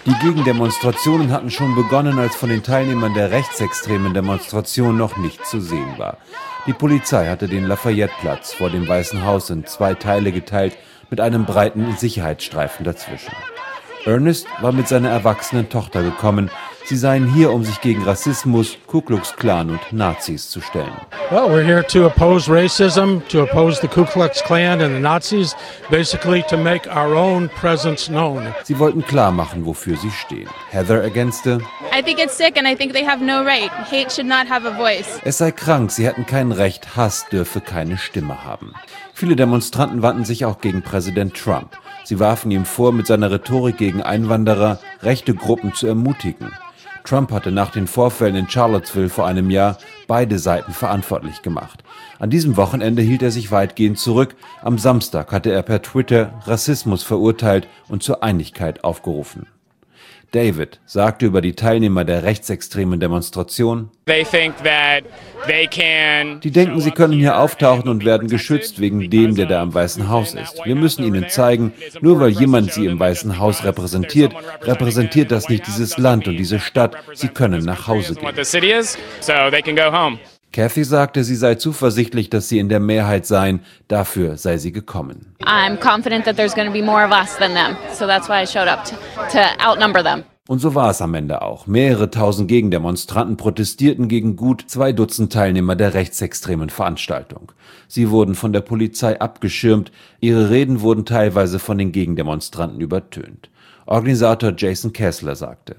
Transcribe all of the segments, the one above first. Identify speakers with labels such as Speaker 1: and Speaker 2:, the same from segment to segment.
Speaker 1: Die Gegendemonstrationen hatten schon begonnen, als von den Teilnehmern der rechtsextremen Demonstration noch nichts zu sehen war. Die Polizei hatte den Lafayette-Platz vor dem Weißen Haus in 2 Teile geteilt, mit einem breiten Sicherheitsstreifen dazwischen. Ernest war mit seiner erwachsenen Tochter gekommen. Sie seien hier, um sich gegen Rassismus, Ku Klux Klan und Nazis zu stellen.
Speaker 2: Well, we're here to oppose racism, to oppose the Ku Klux Klan and the Nazis, basically to make our own presence known.
Speaker 1: Sie wollten klar machen, wofür sie stehen. Heather ergänzte:
Speaker 3: I think it's sick and I think they have no right. Hate should not have a voice.
Speaker 1: Es sei krank, sie hätten kein Recht, Hass dürfe keine Stimme haben. Viele Demonstranten wandten sich auch gegen Präsident Trump. Sie warfen ihm vor, mit seiner Rhetorik gegen Einwanderer rechte Gruppen zu ermutigen. Trump hatte nach den Vorfällen in Charlottesville vor einem Jahr beide Seiten verantwortlich gemacht. An diesem Wochenende hielt er sich weitgehend zurück. Am Samstag hatte er per Twitter Rassismus verurteilt und zur Einigkeit aufgerufen. David sagte über die Teilnehmer der rechtsextremen Demonstration: Die denken, sie können hier auftauchen und werden geschützt wegen dem, der da im Weißen Haus ist. Wir müssen ihnen zeigen, nur weil jemand sie im Weißen Haus repräsentiert, repräsentiert das nicht dieses Land und diese Stadt. Sie können nach Hause gehen. Kathy sagte, sie sei zuversichtlich, dass sie in der Mehrheit seien. Dafür sei sie gekommen.
Speaker 3: I'm confident that there's going to be more of us than them. So that's why I showed up to outnumber them.
Speaker 1: Und so war es am Ende auch. Mehrere tausend Gegendemonstranten protestierten gegen gut 2 Dutzend Teilnehmer der rechtsextremen Veranstaltung. Sie wurden von der Polizei abgeschirmt, ihre Reden wurden teilweise von den Gegendemonstranten übertönt. Organisator Jason Kessler sagte: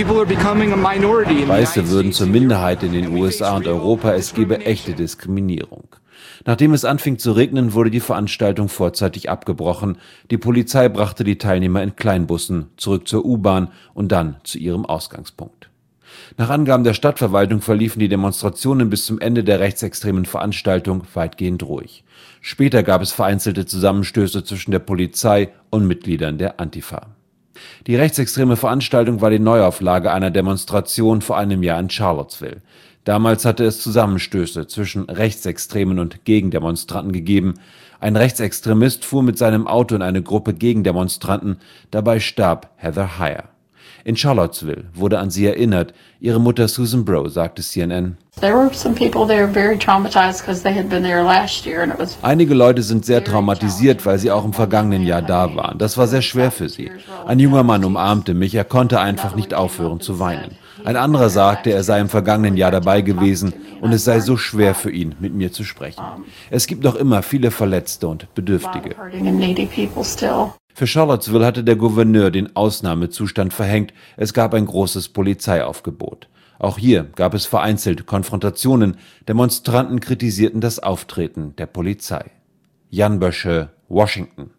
Speaker 1: Weiße würden zur Minderheit in den USA und Europa, es gebe echte Diskriminierung. Nachdem es anfing zu regnen, wurde die Veranstaltung vorzeitig abgebrochen. Die Polizei brachte die Teilnehmer in Kleinbussen zurück zur U-Bahn und dann zu ihrem Ausgangspunkt. Nach Angaben der Stadtverwaltung verliefen die Demonstrationen bis zum Ende der rechtsextremen Veranstaltung weitgehend ruhig. Später gab es vereinzelte Zusammenstöße zwischen der Polizei und Mitgliedern der Antifa. Die rechtsextreme Veranstaltung war die Neuauflage einer Demonstration vor einem Jahr in Charlottesville. Damals hatte es Zusammenstöße zwischen Rechtsextremen und Gegendemonstranten gegeben. Ein Rechtsextremist fuhr mit seinem Auto in eine Gruppe Gegendemonstranten. Dabei starb Heather Heyer. In Charlottesville wurde an sie erinnert. Ihre Mutter Susan Breaux sagte CNN: Einige Leute sind sehr traumatisiert, weil sie auch im vergangenen Jahr da waren. Das war sehr schwer für sie. Ein junger Mann umarmte mich, er konnte einfach nicht aufhören zu weinen. Ein anderer sagte, er sei im vergangenen Jahr dabei gewesen und es sei so schwer für ihn, mit mir zu sprechen. Es gibt noch immer viele Verletzte und Bedürftige. Für Charlottesville hatte der Gouverneur den Ausnahmezustand verhängt. Es gab ein großes Polizeiaufgebot. Auch hier gab es vereinzelt Konfrontationen. Demonstranten kritisierten das Auftreten der Polizei. Jan Bösche, Washington.